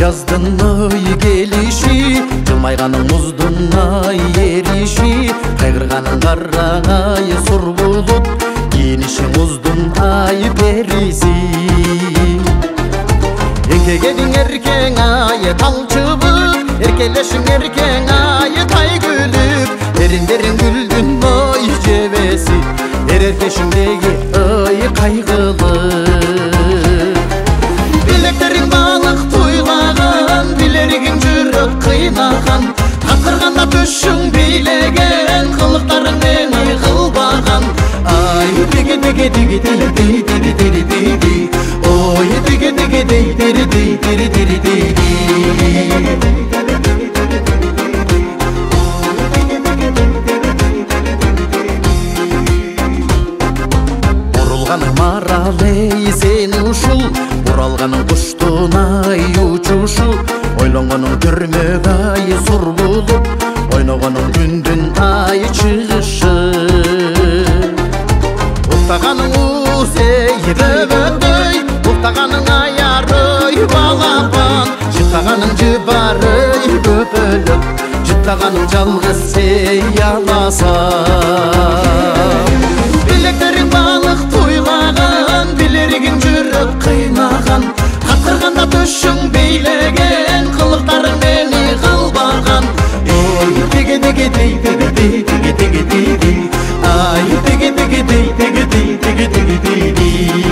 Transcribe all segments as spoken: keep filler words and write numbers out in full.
жаздын ой келиши, жылмайганың муздун ай эриши, кайгырганың карагай сур булут, кийиниши муздун ай периси. Эңкегениң эркең ай тал чыбык, эркелешиң эркең ай тай күлүп, эриндериң гүлдүн ой жебеси, эреркешиңдеги ой кайгылык. Билектериң балык туйлаган, билеригиң жүрөк кыйнаган, акырганда түшүң бийлеген, кылыктарың мени кылбаган. Ай диги диги диги диги диги диги диги, ой диги диги диги диги диги диги диги. Бурулганың маралей сен ушул, буралганың куштун ай учушу, ойлонгонуң түрмөк ай сур булуп, ойногонуң күндүн ай чыгышы. Уктаганың усей бөбөдөй, уктаганың аярый балапан, жыттаганың жыбарый бөпөлөп, жыттаганың жалгыз сей аласам. Билектериң балык туйлаган, билеригиң жүрөк кыйнаган, акырганда түшүң бийлеген, кылыктарың мени кылбаган. Ой диги диги диги диги диги диги диги, ай диги диги диги диги диги диги диги.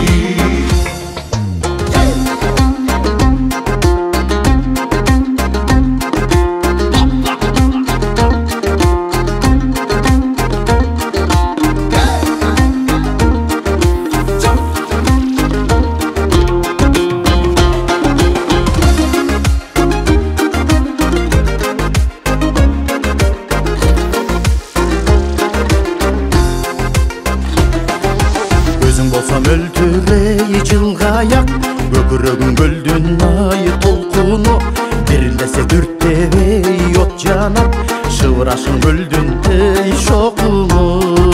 Өзүң болсам өлтүрей жылгаяк, көкүрөгүң көлдүн ай толкуну, бирилдесе дүрттебей от жанат, шыбырашың көлдүн эй шокуну.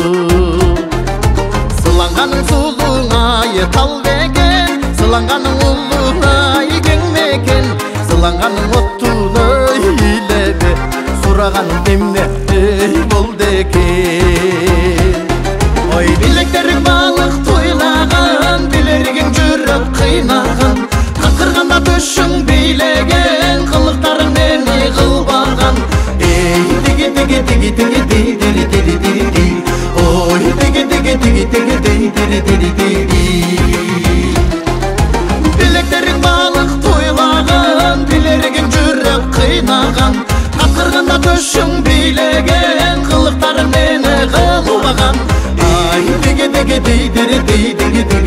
Сыланганың сулуң ай тал бекен, сыланганың улуң ай кең мекен, сыланганың оттун ай илебе, сураганың эмне эй болду экен. Ой билектериң балык туйлаган, билеригиң жүрөк кыйнаган, акырганда түшүң бийлеген, кылыктарың мени кылбаган. Эй диги диги диги диги диги диги диги, ой диги диги диги диги диги диги диги. Билектериң балык туйлаган, билеригиң жүрөк кыйнаган, акырганда түшүң бийлеген, кылыктарың мени кылбаган. Ай диги диги диги диги диги.